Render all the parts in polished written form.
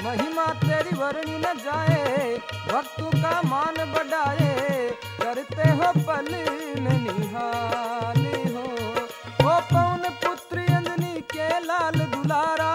महिमा तेरी वर्णी न जाए, भक्तों का मान बढ़ाए, करते हो पल में निहाली हो। ओ पवन पुत्री अंजनी के लाल दुलारा,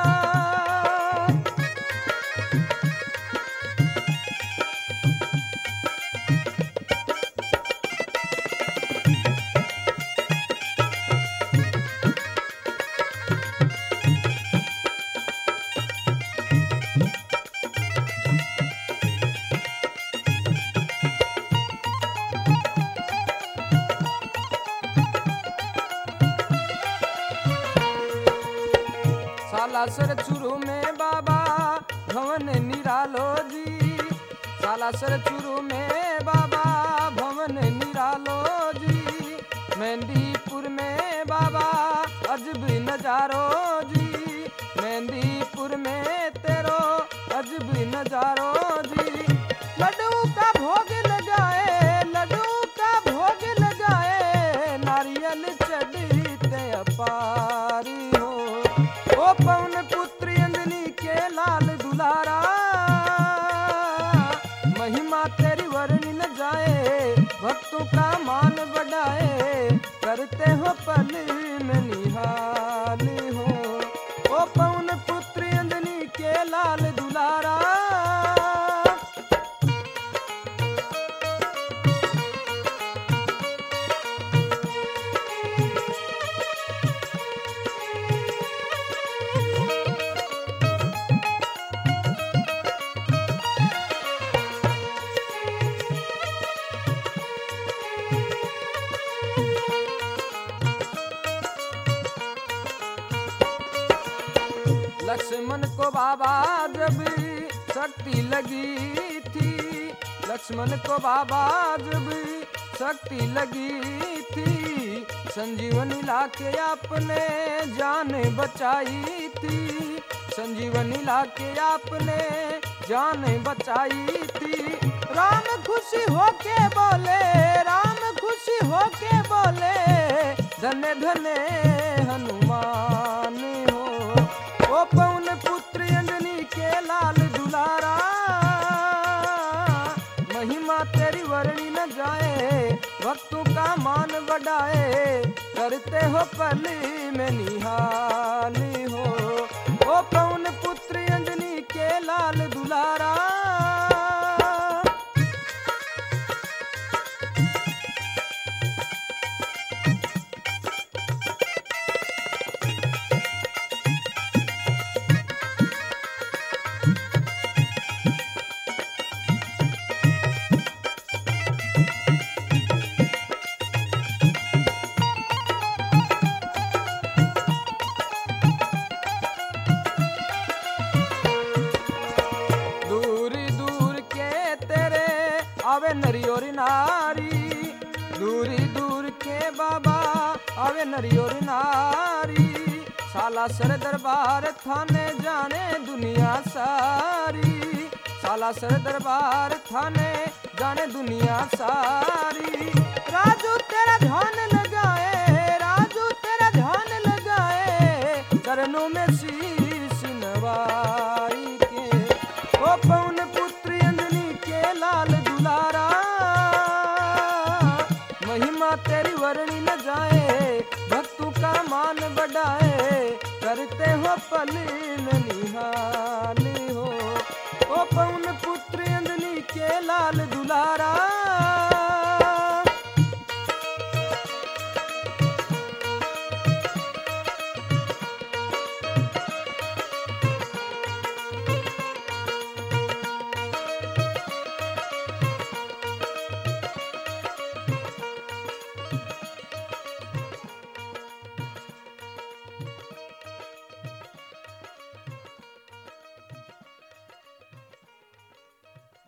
सालासर चूरू में बाबा भवन निरालो जी, सालासर चूरू में बाबा भवन निरालो जी, मेहंदीपुर में बाबा अजब नजारो जी, मेहंदीपुर में तेरो अजब नजारो जी। लड्डू का भोग लगाए, लड्डू का भोग लगाए, नारियल चढ़ते अपारी हो। ओ पवन पुत्री अंजनी के लाल दुलारा, महिमा तेरी वर्णी न जाए, भक्तों का मान बढ़ाए, करते हो पल में निहाली हो। ओ पवन पुत्री अंजनी के लाल दुलारा, लक्ष्मण को बाबा जब शक्ति लगी थी, लक्ष्मण को बाबा जब शक्ति लगी थी, संजीवनी लाके आपने जान बचाई थी, संजीवनी लाके आपने जान बचाई थी। राम खुशी होके बोले, राम खुशी होके बोले, धन्य धन्य हनुमान हो। ओ पवन पुत्री अंजनी के लाल दुलारा, महिमा तेरी वर्णी न जाए, भक्तों का मान बढ़ाए, करते हो पल में निहाली हो। ओ पवन पुत्री अंजनी के लाल दुलारा, आवे नरी और नारी, दूरी दूर के बाबा आवे नरी और नारी, सालासर दरबार थाने जाने दुनिया सारी, सालासर दरबार थाने जाने दुनिया सारी। राजू तेरा ध्यान लगाए, राजू तेरा ध्यान लगाए, चरणों में शीश नवाई के। ओ पवन पुत्री अंजनी के लाल दुलारा, महिमा तेरी वर्णी न जाए, भक्तों का मान बढ़ाए, करते हो पल में निहार।